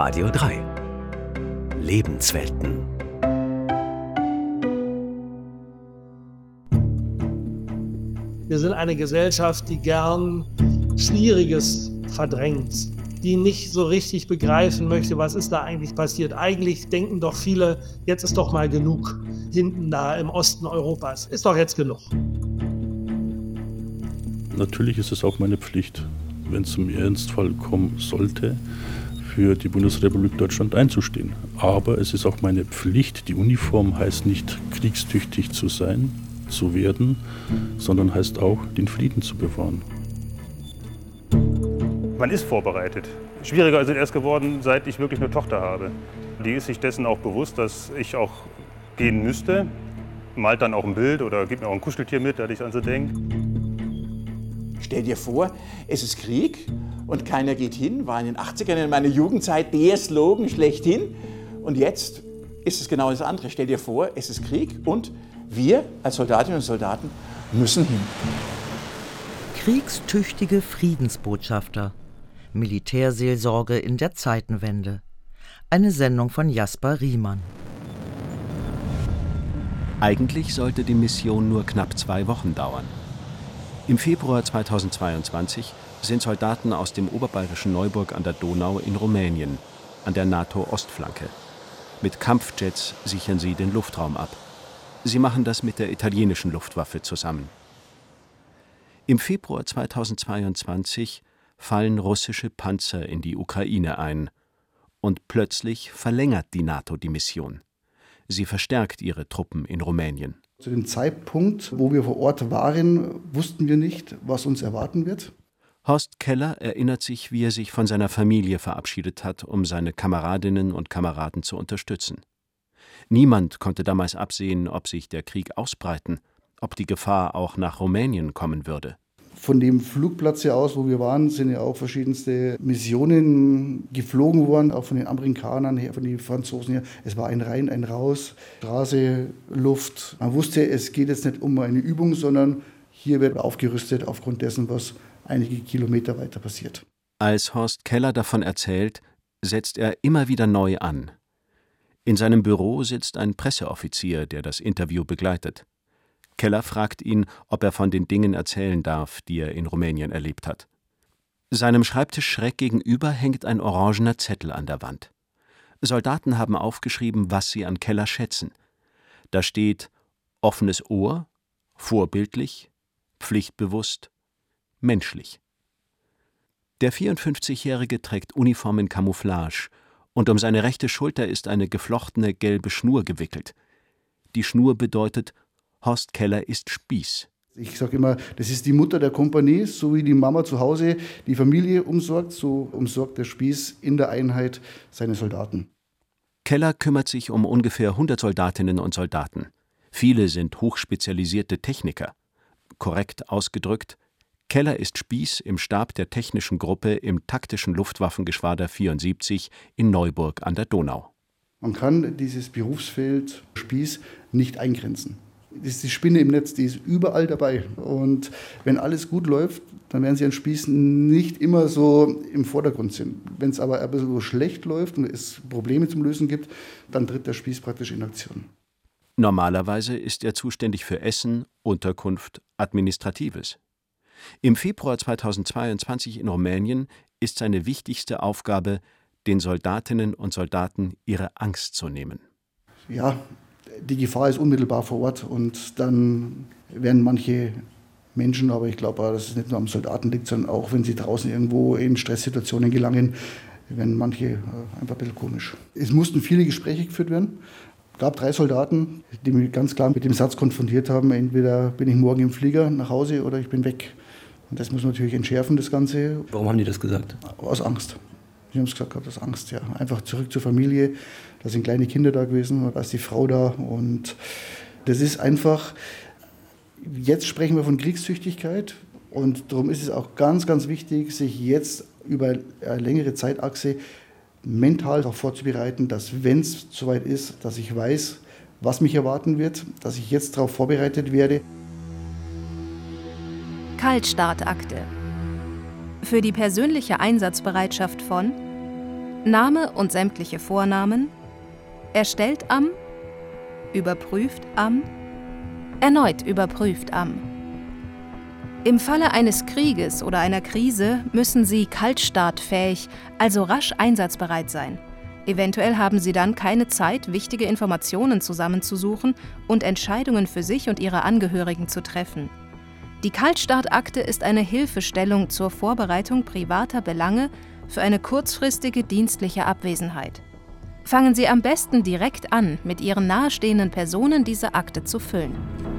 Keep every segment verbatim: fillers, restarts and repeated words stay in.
Radio drei. Lebenswelten. Wir sind eine Gesellschaft, die gern Schwieriges verdrängt, die nicht so richtig begreifen möchte, was ist da eigentlich passiert. Eigentlich denken doch viele, jetzt ist doch mal genug. Hinten da im Osten Europas ist doch jetzt genug. Natürlich ist es auch meine Pflicht, wenn es zum Ernstfall kommen sollte, für die Bundesrepublik Deutschland einzustehen. Aber es ist auch meine Pflicht, die Uniform heißt nicht kriegstüchtig zu sein, zu werden, sondern heißt auch, den Frieden zu bewahren. Man ist vorbereitet. Schwieriger ist es erst geworden, seit ich wirklich eine Tochter habe. Die ist sich dessen auch bewusst, dass ich auch gehen müsste. Malt dann auch ein Bild oder gibt mir auch ein Kuscheltier mit, dass ich an sie denke. Stell dir vor, es ist Krieg und keiner geht hin. War in den achtzigern in meiner Jugendzeit der Slogan schlechthin. Und jetzt ist es genau das andere. Stell dir vor, es ist Krieg und wir als Soldatinnen und Soldaten müssen hin. Kriegstüchtige Friedensbotschafter. Militärseelsorge in der Zeitenwende. Eine Sendung von Jasper Riemann. Eigentlich sollte die Mission nur knapp zwei Wochen dauern. Im Februar zweitausendzweiundzwanzig sind Soldaten aus dem oberbayerischen Neuburg an der Donau in Rumänien, an der NATO-Ostflanke. Mit Kampfjets sichern sie den Luftraum ab. Sie machen das mit der italienischen Luftwaffe zusammen. Im Februar zweitausendzweiundzwanzig fallen russische Panzer in die Ukraine ein. Und plötzlich verlängert die NATO die Mission. Sie verstärkt ihre Truppen in Rumänien. Zu dem Zeitpunkt, wo wir vor Ort waren, wussten wir nicht, was uns erwarten wird. Horst Keller erinnert sich, wie er sich von seiner Familie verabschiedet hat, um seine Kameradinnen und Kameraden zu unterstützen. Niemand konnte damals absehen, ob sich der Krieg ausbreiten, ob die Gefahr auch nach Rumänien kommen würde. Von dem Flugplatz hier aus, wo wir waren, sind ja auch verschiedenste Missionen geflogen worden, auch von den Amerikanern her, von den Franzosen her. Es war ein Rein, ein Raus, Straße, Luft. Man wusste, es geht jetzt nicht um eine Übung, sondern hier wird aufgerüstet aufgrund dessen, was einige Kilometer weiter passiert. Als Horst Keller davon erzählt, setzt er immer wieder neu an. In seinem Büro sitzt ein Presseoffizier, der das Interview begleitet. Keller fragt ihn, ob er von den Dingen erzählen darf, die er in Rumänien erlebt hat. Seinem Schreibtisch schräg gegenüber hängt ein orangener Zettel an der Wand. Soldaten haben aufgeschrieben, was sie an Keller schätzen. Da steht offenes Ohr, vorbildlich, pflichtbewusst, menschlich. Der vierundfünfzigjährige trägt Uniform in Camouflage und um seine rechte Schulter ist eine geflochtene gelbe Schnur gewickelt. Die Schnur bedeutet, Horst Keller ist Spieß. Ich sage immer, das ist die Mutter der Kompanie, so wie die Mama zu Hause die Familie umsorgt, so umsorgt der Spieß in der Einheit seine Soldaten. Keller kümmert sich um ungefähr hundert Soldatinnen und Soldaten. Viele sind hochspezialisierte Techniker. Korrekt ausgedrückt, Keller ist Spieß im Stab der technischen Gruppe im taktischen Luftwaffengeschwader vierundsiebzig in Neuburg an der Donau. Man kann dieses Berufsfeld Spieß nicht eingrenzen. Das ist die Spinne im Netz, die ist überall dabei. Und wenn alles gut läuft, dann werden sie an Spießen nicht immer so im Vordergrund sind. Wenn es aber ein bisschen so schlecht läuft und es Probleme zum Lösen gibt, dann tritt der Spieß praktisch in Aktion. Normalerweise ist er zuständig für Essen, Unterkunft, Administratives. Im Februar zweitausendzweiundzwanzig in Rumänien ist seine wichtigste Aufgabe, den Soldatinnen und Soldaten ihre Angst zu nehmen. Ja, die Gefahr ist unmittelbar vor Ort und dann werden manche Menschen, aber ich glaube, dass es nicht nur am Soldaten liegt, sondern auch, wenn sie draußen irgendwo in Stresssituationen gelangen, werden manche einfach ein bisschen komisch. Es mussten viele Gespräche geführt werden. Es gab drei Soldaten, die mich ganz klar mit dem Satz konfrontiert haben, entweder bin ich morgen im Flieger nach Hause oder ich bin weg. Und das muss man natürlich entschärfen, das Ganze. Warum haben die das gesagt? Aus Angst. Die haben es gesagt, aus Angst, ja. Einfach zurück zur Familie. Da sind kleine Kinder da gewesen, da ist die Frau da. Und das ist einfach, jetzt sprechen wir von Kriegstüchtigkeit. Und darum ist es auch ganz, ganz wichtig, sich jetzt über eine längere Zeitachse mental darauf vorzubereiten, dass, wenn es soweit ist, dass ich weiß, was mich erwarten wird, dass ich jetzt darauf vorbereitet werde. Kaltstartakte. Für die persönliche Einsatzbereitschaft von Name und sämtliche Vornamen, erstellt am, überprüft am, erneut überprüft am. Im Falle eines Krieges oder einer Krise müssen Sie kaltstartfähig, also rasch einsatzbereit sein. Eventuell haben Sie dann keine Zeit, wichtige Informationen zusammenzusuchen und Entscheidungen für sich und Ihre Angehörigen zu treffen. Die Kaltstartakte ist eine Hilfestellung zur Vorbereitung privater Belange für eine kurzfristige dienstliche Abwesenheit. Fangen Sie am besten direkt an, mit Ihren nahestehenden Personen diese Akte zu füllen.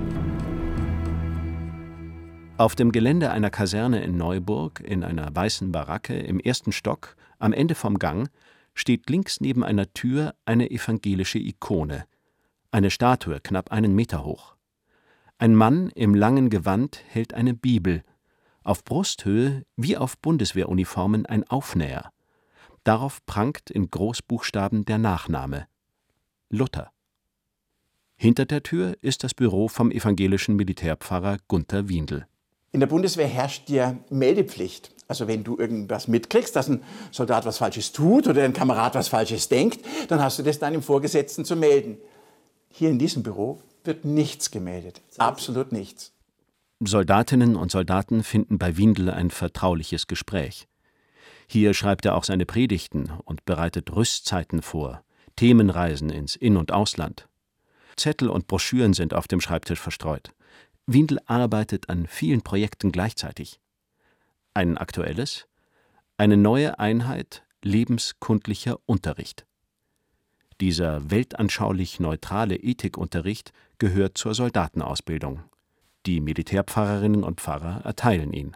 Auf dem Gelände einer Kaserne in Neuburg, in einer weißen Baracke im ersten Stock, am Ende vom Gang, steht links neben einer Tür eine evangelische Ikone, eine Statue knapp einen Meter hoch. Ein Mann im langen Gewand hält eine Bibel, auf Brusthöhe wie auf Bundeswehruniformen ein Aufnäher. Darauf prangt in Großbuchstaben der Nachname: Luther. Hinter der Tür ist das Büro vom evangelischen Militärpfarrer Gunther Windel. In der Bundeswehr herrscht ja Meldepflicht. Also wenn du irgendwas mitkriegst, dass ein Soldat was Falsches tut oder ein Kamerad was Falsches denkt, dann hast du das deinem Vorgesetzten zu melden. Hier in diesem Büro wird nichts gemeldet. Absolut nichts. Soldatinnen und Soldaten finden bei Windel ein vertrauliches Gespräch. Hier schreibt er auch seine Predigten und bereitet Rüstzeiten vor, Themenreisen ins In- und Ausland. Zettel und Broschüren sind auf dem Schreibtisch verstreut. Windel arbeitet an vielen Projekten gleichzeitig. Ein aktuelles, eine neue Einheit lebenskundlicher Unterricht. Dieser weltanschaulich neutrale Ethikunterricht gehört zur Soldatenausbildung. Die Militärpfarrerinnen und Pfarrer erteilen ihn.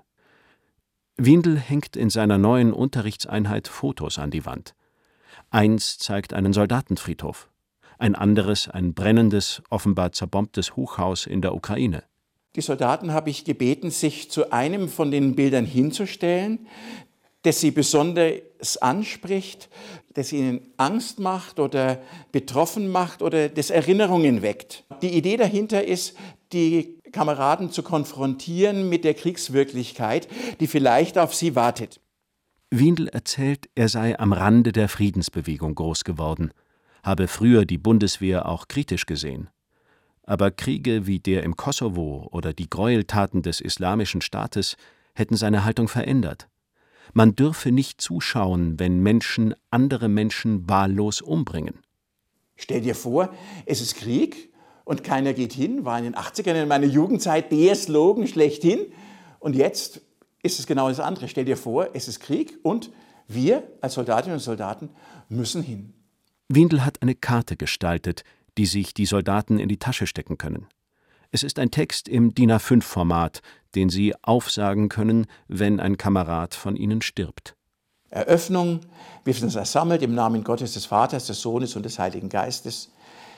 Windel hängt in seiner neuen Unterrichtseinheit Fotos an die Wand. Eins zeigt einen Soldatenfriedhof, ein anderes ein brennendes, offenbar zerbombtes Hochhaus in der Ukraine. Die Soldaten habe ich gebeten, sich zu einem von den Bildern hinzustellen, das sie besonders anspricht, das ihnen Angst macht oder betroffen macht oder das Erinnerungen weckt. Die Idee dahinter ist, die Kameraden zu konfrontieren mit der Kriegswirklichkeit, die vielleicht auf sie wartet. Windel erzählt, er sei am Rande der Friedensbewegung groß geworden, habe früher die Bundeswehr auch kritisch gesehen. Aber Kriege wie der im Kosovo oder die Gräueltaten des Islamischen Staates hätten seine Haltung verändert. Man dürfe nicht zuschauen, wenn Menschen andere Menschen wahllos umbringen. Stell dir vor, es ist Krieg und keiner geht hin, war in den achtzigern in meiner Jugendzeit der Slogan schlechthin. Und jetzt ist es genau das andere. Stell dir vor, es ist Krieg und wir als Soldatinnen und Soldaten müssen hin. Windel hat eine Karte gestaltet, die sich die Soldaten in die Tasche stecken können. Es ist ein Text im D I N A fünf Format, den sie aufsagen können, wenn ein Kamerad von ihnen stirbt. Eröffnung, wir sind uns ersammelt im Namen Gottes, des Vaters, des Sohnes und des Heiligen Geistes.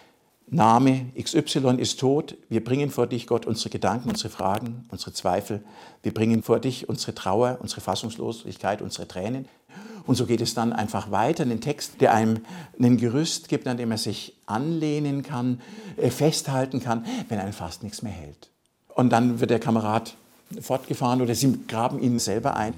Name X Y ist tot, wir bringen vor dich, Gott, unsere Gedanken, unsere Fragen, unsere Zweifel. Wir bringen vor dich unsere Trauer, unsere Fassungslosigkeit, unsere Tränen. Und so geht es dann einfach weiter, einen Text, der einem ein Gerüst gibt, an dem er sich anlehnen kann, festhalten kann, wenn einem fast nichts mehr hält. Und dann wird der Kamerad fortgefahren oder sie graben ihn selber ein.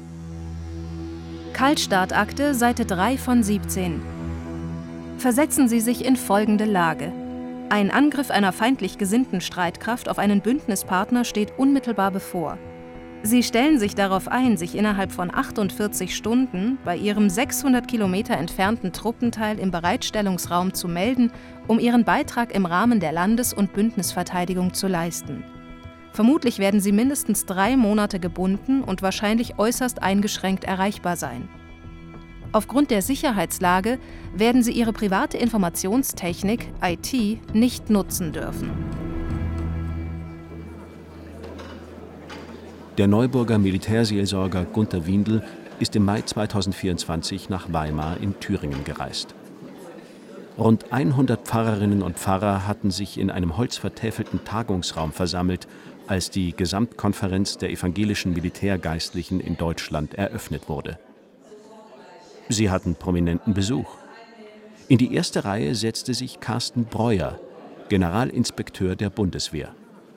Kaltstartakte, Seite drei von siebzehn. Versetzen Sie sich in folgende Lage. Ein Angriff einer feindlich gesinnten Streitkraft auf einen Bündnispartner steht unmittelbar bevor. Sie stellen sich darauf ein, sich innerhalb von achtundvierzig Stunden bei Ihrem sechshundert Kilometer entfernten Truppenteil im Bereitstellungsraum zu melden, um Ihren Beitrag im Rahmen der Landes- und Bündnisverteidigung zu leisten. Vermutlich werden Sie mindestens drei Monate gebunden und wahrscheinlich äußerst eingeschränkt erreichbar sein. Aufgrund der Sicherheitslage werden Sie Ihre private Informationstechnik, I T, nicht nutzen dürfen. Der Neuburger Militärseelsorger Gunther Windel ist im Mai zweitausendvierundzwanzig nach Weimar in Thüringen gereist. Rund hundert Pfarrerinnen und Pfarrer hatten sich in einem holzvertäfelten Tagungsraum versammelt, als die Gesamtkonferenz der evangelischen Militärgeistlichen in Deutschland eröffnet wurde. Sie hatten prominenten Besuch. In die erste Reihe setzte sich Carsten Breuer, Generalinspekteur der Bundeswehr.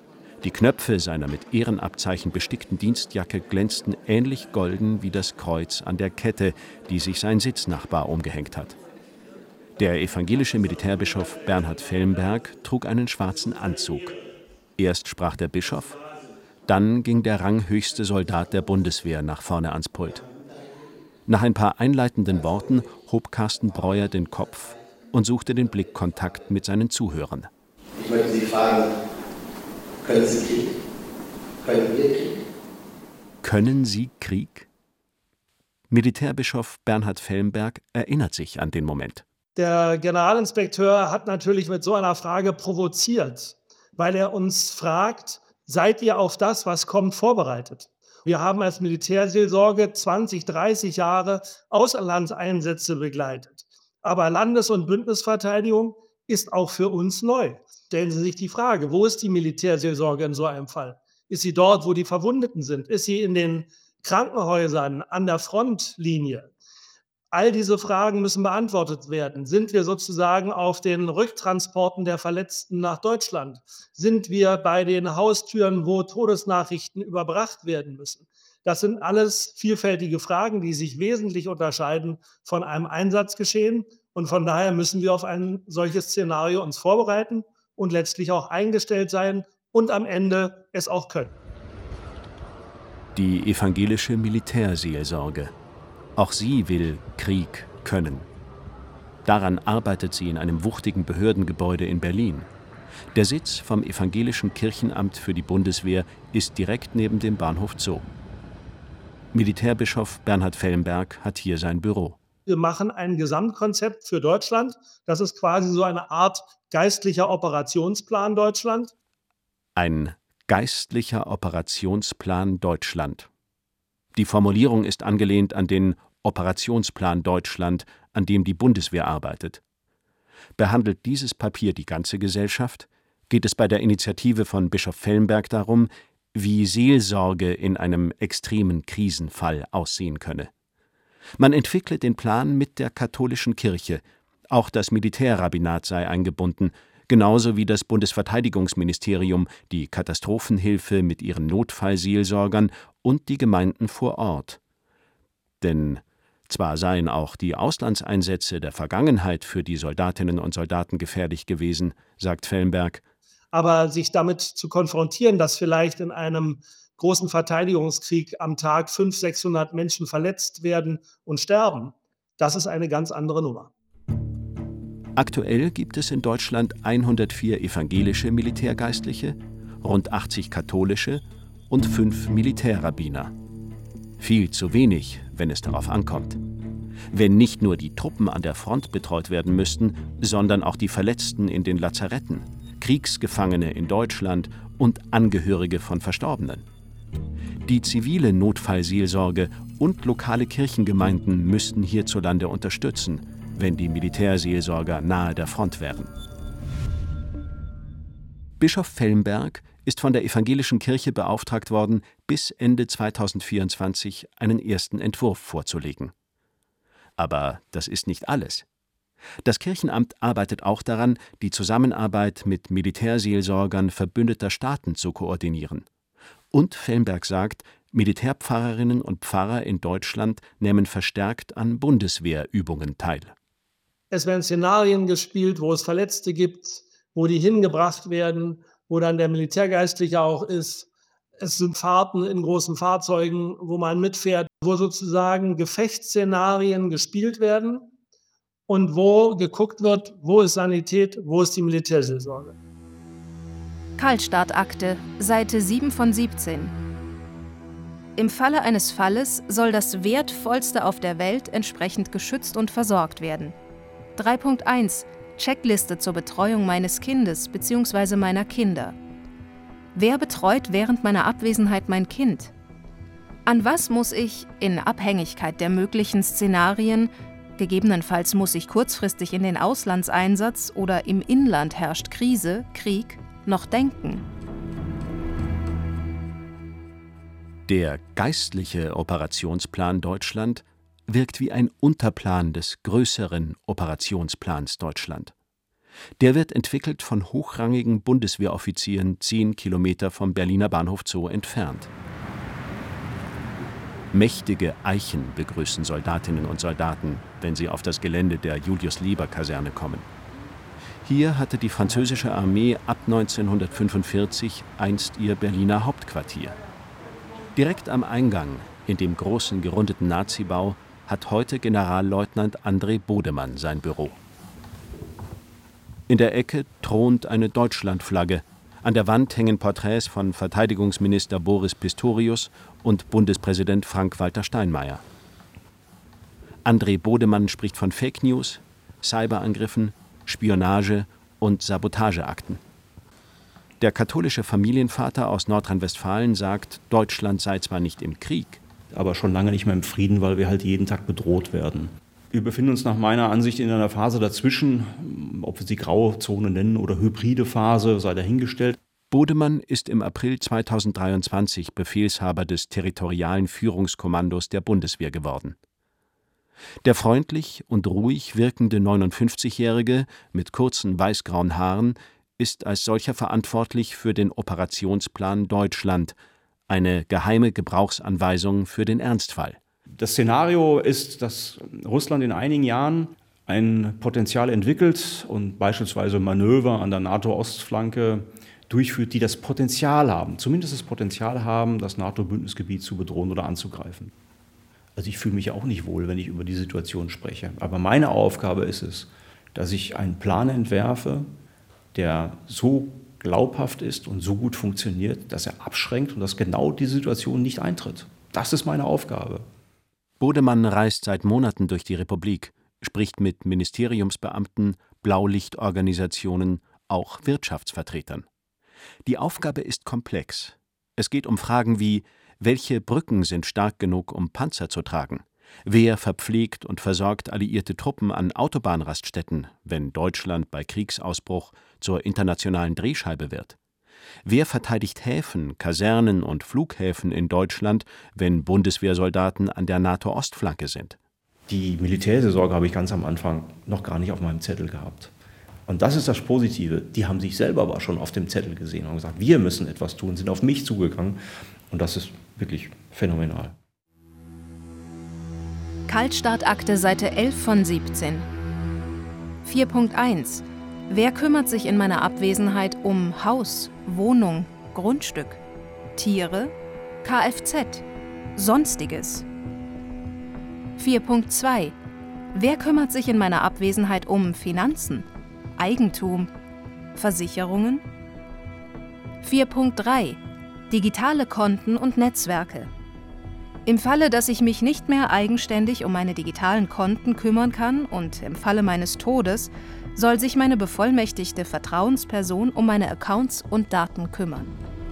Die Knöpfe seiner mit Ehrenabzeichen bestickten Dienstjacke glänzten ähnlich golden wie das Kreuz an der Kette, die sich sein Sitznachbar umgehängt hat. Der evangelische Militärbischof Bernhard Felmberg trug einen schwarzen Anzug. Erst sprach der Bischof, dann ging der ranghöchste Soldat der Bundeswehr nach vorne ans Pult. Nach ein paar einleitenden Worten hob Carsten Breuer den Kopf und suchte den Blickkontakt mit seinen Zuhörern. Ich möchte Sie fragen, können Sie Krieg? Können wir Krieg? Können Sie Krieg? Militärbischof Bernhard Felmberg erinnert sich an den Moment. Der Generalinspekteur hat natürlich mit so einer Frage provoziert, weil er uns fragt, seid ihr auf das, was kommt, vorbereitet? Wir haben als Militärseelsorge zwanzig, dreißig Jahre Auslandseinsätze begleitet. Aber Landes- und Bündnisverteidigung ist auch für uns neu. Stellen Sie sich die Frage, wo ist die Militärseelsorge in so einem Fall? Ist sie dort, wo die Verwundeten sind? Ist sie in den Krankenhäusern an der Frontlinie? All diese Fragen müssen beantwortet werden. Sind wir sozusagen auf den Rücktransporten der Verletzten nach Deutschland? Sind wir bei den Haustüren, wo Todesnachrichten überbracht werden müssen? Das sind alles vielfältige Fragen, die sich wesentlich unterscheiden von einem Einsatzgeschehen. Und von daher müssen wir auf ein solches Szenario uns vorbereiten und letztlich auch eingestellt sein und am Ende es auch können. Die evangelische Militärseelsorge. Auch sie will Krieg können. Daran arbeitet sie in einem wuchtigen Behördengebäude in Berlin. Der Sitz vom Evangelischen Kirchenamt für die Bundeswehr ist direkt neben dem Bahnhof Zoo. Militärbischof Bernhard Felmberg hat hier sein Büro. Wir machen ein Gesamtkonzept für Deutschland. Das ist quasi so eine Art geistlicher Operationsplan Deutschland. Ein geistlicher Operationsplan Deutschland. Die Formulierung ist angelehnt an den Operationsplan Deutschland, an dem die Bundeswehr arbeitet. Behandelt dieses Papier die ganze Gesellschaft? Geht es bei der Initiative von Bischof Felmberg darum, wie Seelsorge in einem extremen Krisenfall aussehen könne? Man entwickle den Plan mit der katholischen Kirche. Auch das Militärrabbinat sei eingebunden, genauso wie das Bundesverteidigungsministerium, die Katastrophenhilfe mit ihren Notfallseelsorgern und die Gemeinden vor Ort. Denn zwar seien auch die Auslandseinsätze der Vergangenheit für die Soldatinnen und Soldaten gefährlich gewesen, sagt Felmberg, aber sich damit zu konfrontieren, dass vielleicht in einem großen Verteidigungskrieg am Tag fünfhundert, sechshundert Menschen verletzt werden und sterben, das ist eine ganz andere Nummer. Aktuell gibt es in Deutschland hundertvier evangelische Militärgeistliche, rund achtzig katholische und fünf Militärrabbiner. Viel zu wenig, wenn es darauf ankommt. Wenn nicht nur die Truppen an der Front betreut werden müssten, sondern auch die Verletzten in den Lazaretten, Kriegsgefangene in Deutschland und Angehörige von Verstorbenen. Die zivile Notfallseelsorge und lokale Kirchengemeinden müssten hierzulande unterstützen, wenn die Militärseelsorger nahe der Front wären. Bischof Felmberg ist von der evangelischen Kirche beauftragt worden, bis Ende zweitausendvierundzwanzig einen ersten Entwurf vorzulegen. Aber das ist nicht alles. Das Kirchenamt arbeitet auch daran, die Zusammenarbeit mit Militärseelsorgern verbündeter Staaten zu koordinieren. Und Felmberg sagt, Militärpfarrerinnen und Pfarrer in Deutschland nehmen verstärkt an Bundeswehrübungen teil. Es werden Szenarien gespielt, wo es Verletzte gibt, wo die hingebracht werden, wo dann der Militärgeistliche auch ist. Es sind Fahrten in großen Fahrzeugen, wo man mitfährt, wo sozusagen Gefechtsszenarien gespielt werden und wo geguckt wird, wo ist Sanität, wo ist die Militärseelsorge. Kaltstartakte, Seite sieben von siebzehn. Im Falle eines Falles soll das Wertvollste auf der Welt entsprechend geschützt und versorgt werden. drei Punkt eins Checkliste zur Betreuung meines Kindes bzw. meiner Kinder. Wer betreut während meiner Abwesenheit mein Kind? An was muss ich, in Abhängigkeit der möglichen Szenarien, gegebenenfalls muss ich kurzfristig in den Auslandseinsatz oder im Inland herrscht Krise, Krieg, noch denken? Der geistliche Operationsplan Deutschland wirkt wie ein Unterplan des größeren Operationsplans Deutschland. Der wird entwickelt von hochrangigen Bundeswehroffizieren zehn Kilometer vom Berliner Bahnhof Zoo entfernt. Mächtige Eichen begrüßen Soldatinnen und Soldaten, wenn sie auf das Gelände der Julius-Lieber-Kaserne kommen. Hier hatte die französische Armee ab neunzehnhundertfünfundvierzig einst ihr Berliner Hauptquartier. Direkt am Eingang, in dem großen gerundeten Nazibau, hat heute Generalleutnant André Bodemann sein Büro. In der Ecke thront eine Deutschlandflagge. An der Wand hängen Porträts von Verteidigungsminister Boris Pistorius und Bundespräsident Frank-Walter Steinmeier. André Bodemann spricht von Fake News, Cyberangriffen, Spionage und Sabotageakten. Der katholische Familienvater aus Nordrhein-Westfalen sagt, Deutschland sei zwar nicht im Krieg, aber schon lange nicht mehr im Frieden, weil wir halt jeden Tag bedroht werden. Wir befinden uns nach meiner Ansicht in einer Phase dazwischen, ob wir sie graue Zone nennen oder hybride Phase, sei dahingestellt. Bodemann ist im April zweitausenddreiundzwanzig Befehlshaber des Territorialen Führungskommandos der Bundeswehr geworden. Der freundlich und ruhig wirkende neunundfünfzigjährige mit kurzen weißgrauen Haaren ist als solcher verantwortlich für den Operationsplan Deutschland, eine geheime Gebrauchsanweisung für den Ernstfall. Das Szenario ist, dass Russland in einigen Jahren ein Potenzial entwickelt und beispielsweise Manöver an der NATO-Ostflanke durchführt, die das Potenzial haben, zumindest das Potenzial haben, das NATO-Bündnisgebiet zu bedrohen oder anzugreifen. Also ich fühle mich auch nicht wohl, wenn ich über die Situation spreche. Aber meine Aufgabe ist es, dass ich einen Plan entwerfe, der so glaubhaft ist und so gut funktioniert, dass er abschränkt und dass genau die Situation nicht eintritt. Das ist meine Aufgabe. Bodemann reist seit Monaten durch die Republik, spricht mit Ministeriumsbeamten, Blaulichtorganisationen, auch Wirtschaftsvertretern. Die Aufgabe ist komplex. Es geht um Fragen wie: Welche Brücken sind stark genug, um Panzer zu tragen? Wer verpflegt und versorgt alliierte Truppen an Autobahnraststätten, wenn Deutschland bei Kriegsausbruch zur internationalen Drehscheibe wird? Wer verteidigt Häfen, Kasernen und Flughäfen in Deutschland, wenn Bundeswehrsoldaten an der NATO-Ostflanke sind? Die Militärseelsorge habe ich ganz am Anfang noch gar nicht auf meinem Zettel gehabt. Und das ist das Positive. Die haben sich selber aber schon auf dem Zettel gesehen und gesagt, wir müssen etwas tun, sind auf mich zugegangen. Und das ist wirklich phänomenal. Kaltstartakte, Seite elf von siebzehn. vier Punkt eins. Wer kümmert sich in meiner Abwesenheit um Haus, Wohnung, Grundstück, Tiere, Kfz, Sonstiges? vier Punkt zwei. Wer kümmert sich in meiner Abwesenheit um Finanzen, Eigentum, Versicherungen? vier Punkt drei. Digitale Konten und Netzwerke. Im Falle, dass ich mich nicht mehr eigenständig um meine digitalen Konten kümmern kann und im Falle meines Todes, soll sich meine bevollmächtigte Vertrauensperson um meine Accounts und Daten kümmern.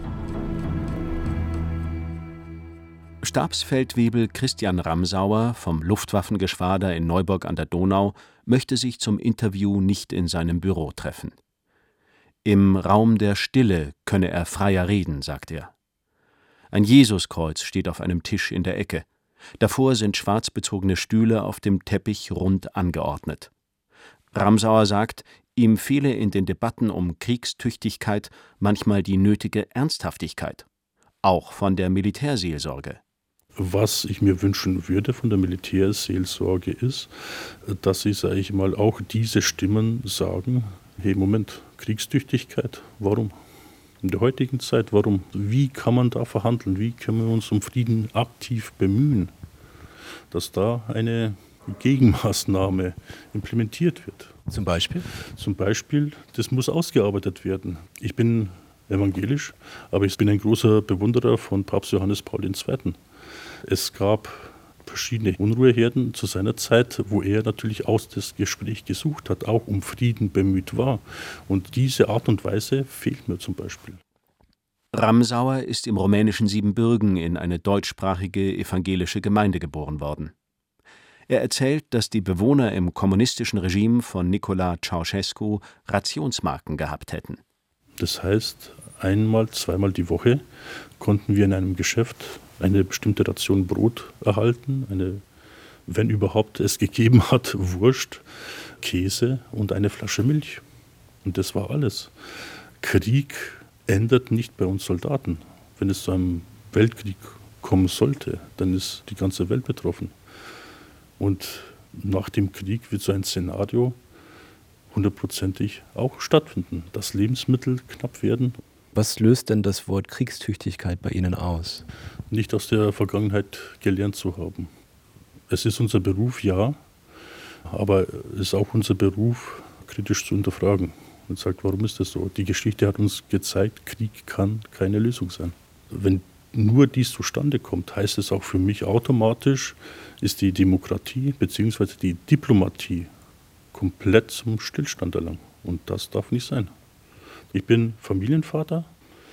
Stabsfeldwebel Christian Ramsauer vom Luftwaffengeschwader in Neuburg an der Donau möchte sich zum Interview nicht in seinem Büro treffen. Im Raum der Stille könne er freier reden, sagt er. Ein Jesuskreuz steht auf einem Tisch in der Ecke. Davor sind schwarz bezogene Stühle auf dem Teppich rund angeordnet. Ramsauer sagt, ihm fehle in den Debatten um Kriegstüchtigkeit manchmal die nötige Ernsthaftigkeit. Auch von der Militärseelsorge. Was ich mir wünschen würde von der Militärseelsorge ist, dass sie, sage ich mal, auch diese Stimmen sagen, hey, Moment, Kriegstüchtigkeit, warum? In der heutigen Zeit, warum? Wie kann man da verhandeln? Wie können wir uns um Frieden aktiv bemühen? Dass da eine Gegenmaßnahme implementiert wird. Zum Beispiel? Zum Beispiel, das muss ausgearbeitet werden. Ich bin evangelisch, aber ich bin ein großer Bewunderer von Papst Johannes Paul der Zweite. Es gab verschiedene Unruheherden zu seiner Zeit, wo er natürlich auch das Gespräch gesucht hat, auch um Frieden bemüht war. Und diese Art und Weise fehlt mir zum Beispiel. Ramsauer ist im rumänischen Siebenbürgen in eine deutschsprachige evangelische Gemeinde geboren worden. Er erzählt, dass die Bewohner im kommunistischen Regime von Nicolae Ceausescu Rationsmarken gehabt hätten. Das heißt, einmal, zweimal die Woche konnten wir in einem Geschäft eine bestimmte Ration Brot erhalten, eine, wenn überhaupt es gegeben hat, Wurst, Käse und eine Flasche Milch. Und das war alles. Krieg endet nicht bei uns Soldaten. Wenn es zu einem Weltkrieg kommen sollte, dann ist die ganze Welt betroffen. Und nach dem Krieg wird so ein Szenario hundertprozentig auch stattfinden, dass Lebensmittel knapp werden. Was löst denn das Wort Kriegstüchtigkeit bei Ihnen aus? Nicht aus der Vergangenheit gelernt zu haben. Es ist unser Beruf, ja, aber es ist auch unser Beruf, kritisch zu hinterfragen und sagt, warum ist das so? Die Geschichte hat uns gezeigt, Krieg kann keine Lösung sein. Wenn nur dies zustande kommt, heißt es auch für mich automatisch, ist die Demokratie bzw. die Diplomatie komplett zum Stillstand erlangt. Und das darf nicht sein. Ich bin Familienvater.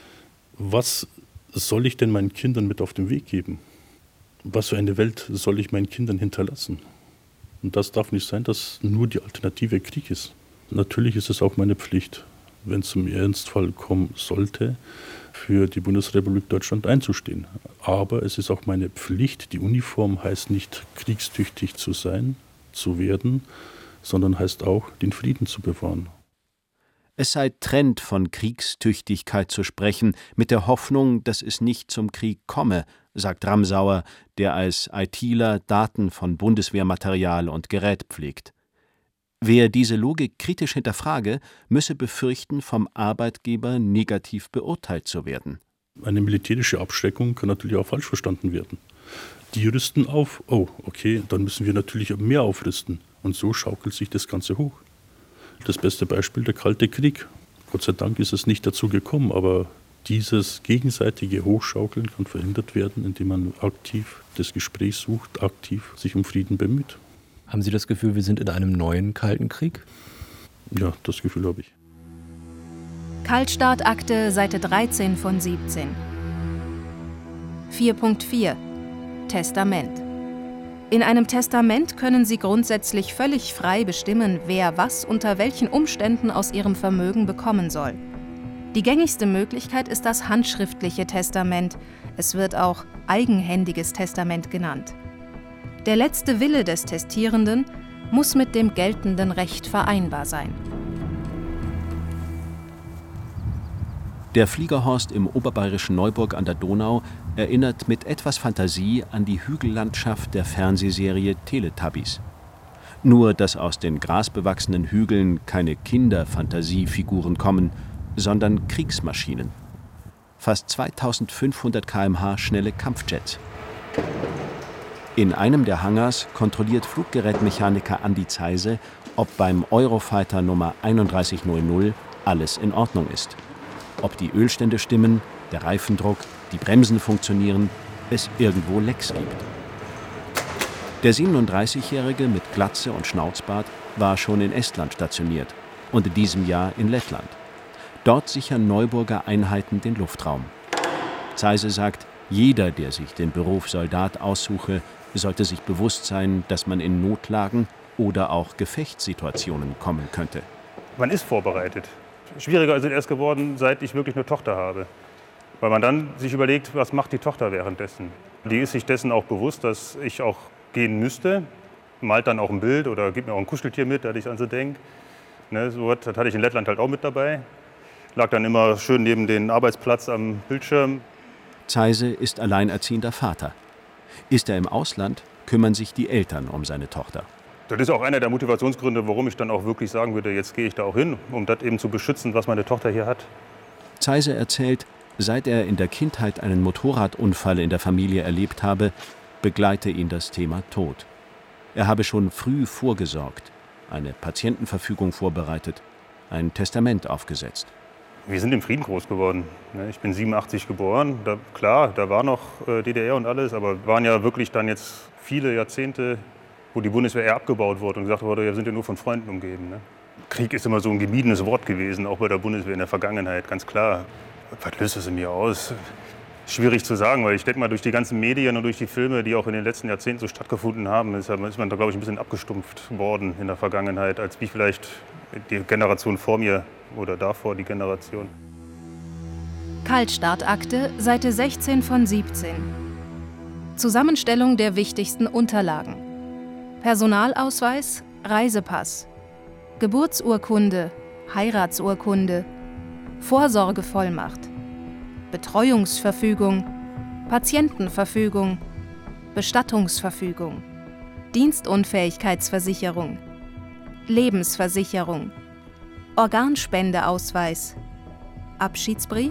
Was soll ich denn meinen Kindern mit auf den Weg geben? Was für eine Welt soll ich meinen Kindern hinterlassen? Und das darf nicht sein, dass nur die Alternative Krieg ist. Natürlich ist es auch meine Pflicht, wenn es zum Ernstfall kommen sollte, für die Bundesrepublik Deutschland einzustehen. Aber es ist auch meine Pflicht, die Uniform heißt nicht kriegstüchtig zu sein, zu werden, sondern heißt auch, den Frieden zu bewahren. Es sei Trend, von Kriegstüchtigkeit zu sprechen, mit der Hoffnung, dass es nicht zum Krieg komme, sagt Ramsauer, der als ITler Daten von Bundeswehrmaterial und Gerät pflegt. Wer diese Logik kritisch hinterfrage, müsse befürchten, vom Arbeitgeber negativ beurteilt zu werden. Eine militärische Abschreckung kann natürlich auch falsch verstanden werden. Die rüsten auf, oh, okay, dann müssen wir natürlich mehr aufrüsten. Und so schaukelt sich das Ganze hoch. Das beste Beispiel, der Kalte Krieg. Gott sei Dank ist es nicht dazu gekommen, aber dieses gegenseitige Hochschaukeln kann verhindert werden, indem man aktiv das Gespräch sucht, aktiv sich um Frieden bemüht. Haben Sie das Gefühl, wir sind in einem neuen Kalten Krieg? Ja, das Gefühl habe ich. Kaltstartakte, Seite dreizehn von siebzehn. vier Punkt vier Testament. In einem Testament können Sie grundsätzlich völlig frei bestimmen, wer was unter welchen Umständen aus Ihrem Vermögen bekommen soll. Die gängigste Möglichkeit ist das handschriftliche Testament. Es wird auch eigenhändiges Testament genannt. Der letzte Wille des Testierenden muss mit dem geltenden Recht vereinbar sein. Der Fliegerhorst im oberbayerischen Neuburg an der Donau erinnert mit etwas Fantasie an die Hügellandschaft der Fernsehserie Teletubbies. Nur, dass aus den grasbewachsenen Hügeln keine Kinderfantasiefiguren kommen, sondern Kriegsmaschinen. Fast zweitausendfünfhundert Kilometer pro Stunde schnelle Kampfjets. In einem der Hangars kontrolliert Fluggerätmechaniker Andi Zeise, ob beim Eurofighter Nummer einunddreißig null null alles in Ordnung ist. Ob die Ölstände stimmen, der Reifendruck, die Bremsen funktionieren, es irgendwo Lecks gibt. Der siebenunddreißigjährige mit Glatze und Schnauzbart war schon in Estland stationiert und in diesem Jahr in Lettland. Dort sichern Neuburger Einheiten den Luftraum. Zeise sagt, jeder, der sich den Beruf Soldat aussuche, sollte sich bewusst sein, dass man in Notlagen oder auch Gefechtssituationen kommen könnte. Man ist vorbereitet. Schwieriger ist es erst geworden, seit ich wirklich eine Tochter habe. Weil man dann sich überlegt, was macht die Tochter währenddessen. Die ist sich dessen auch bewusst, dass ich auch gehen müsste. Malt dann auch ein Bild oder gibt mir auch ein Kuscheltier mit, dass ich an sie denke. Ne, so was, das hatte ich in Lettland halt auch mit dabei. Lag dann immer schön neben den Arbeitsplatz am Bildschirm. Zeise ist alleinerziehender Vater. Ist er im Ausland, kümmern sich die Eltern um seine Tochter. Das ist auch einer der Motivationsgründe, warum ich dann auch wirklich sagen würde, jetzt gehe ich da auch hin, um das eben zu beschützen, was meine Tochter hier hat. Zeise erzählt, seit er in der Kindheit einen Motorradunfall in der Familie erlebt habe, begleite ihn das Thema Tod. Er habe schon früh vorgesorgt, eine Patientenverfügung vorbereitet, ein Testament aufgesetzt. Wir sind im Frieden groß geworden. Ich bin siebenundachtzig geboren. Da, klar, da war noch D D R und alles, aber waren ja wirklich dann jetzt viele Jahrzehnte, wo die Bundeswehr eher abgebaut wurde und gesagt wurde, wir sind ja nur von Freunden umgeben. Ne? Krieg ist immer so ein gemiedenes Wort gewesen, auch bei der Bundeswehr in der Vergangenheit, ganz klar. Was löst es in mir aus? Schwierig zu sagen, weil ich denke mal, durch die ganzen Medien und durch die Filme, die auch in den letzten Jahrzehnten so stattgefunden haben, ist man da, glaube ich, ein bisschen abgestumpft worden in der Vergangenheit, als wie vielleicht die Generation vor mir oder davor die Generation. Kaltstartakte, Seite sechzehn von siebzehn. Zusammenstellung der wichtigsten Unterlagen. Personalausweis, Reisepass, Geburtsurkunde, Heiratsurkunde, Vorsorgevollmacht, Betreuungsverfügung, Patientenverfügung, Bestattungsverfügung, Dienstunfähigkeitsversicherung, Lebensversicherung, Organspendeausweis, Abschiedsbrief?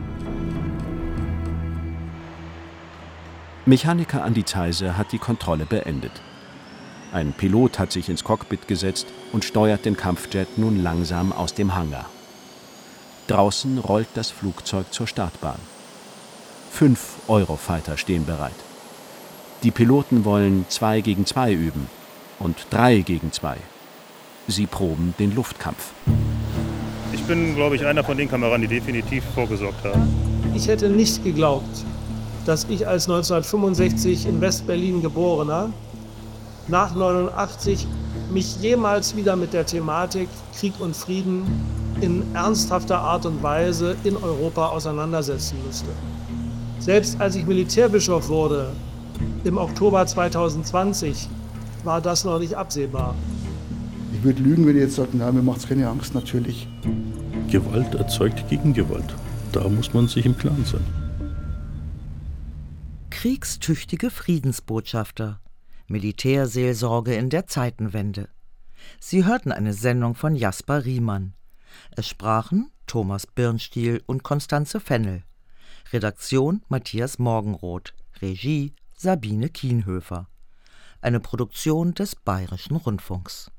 Mechaniker Andi Zeise hat die Kontrolle beendet. Ein Pilot hat sich ins Cockpit gesetzt und steuert den Kampfjet nun langsam aus dem Hangar. Draußen rollt das Flugzeug zur Startbahn. Fünf Eurofighter stehen bereit. Die Piloten wollen zwei gegen zwei üben und drei gegen zwei. Sie proben den Luftkampf. Ich bin, glaube ich, einer von den Kameraden, die definitiv vorgesorgt haben. Ich hätte nicht geglaubt, dass ich als neunzehnhundertfünfundsechzig in West-Berlin geborener nach neunundachtzig mich jemals wieder mit der Thematik Krieg und Frieden in ernsthafter Art und Weise in Europa auseinandersetzen müsste. Selbst als ich Militärbischof wurde, im Oktober zweitausendzwanzig, war das noch nicht absehbar. Ich würde lügen, wenn ich jetzt sage, na, mir macht es keine Angst, natürlich. Gewalt erzeugt Gegengewalt. Da muss man sich im Klaren sein. Kriegstüchtige Friedensbotschafter. Militärseelsorge in der Zeitenwende. Sie hörten eine Sendung von Jasper Riemann. Es sprachen Thomas Birnstiel und Constanze Fennel. Redaktion Matthias Morgenroth. Regie Sabine Kienhöfer. Eine Produktion des Bayerischen Rundfunks.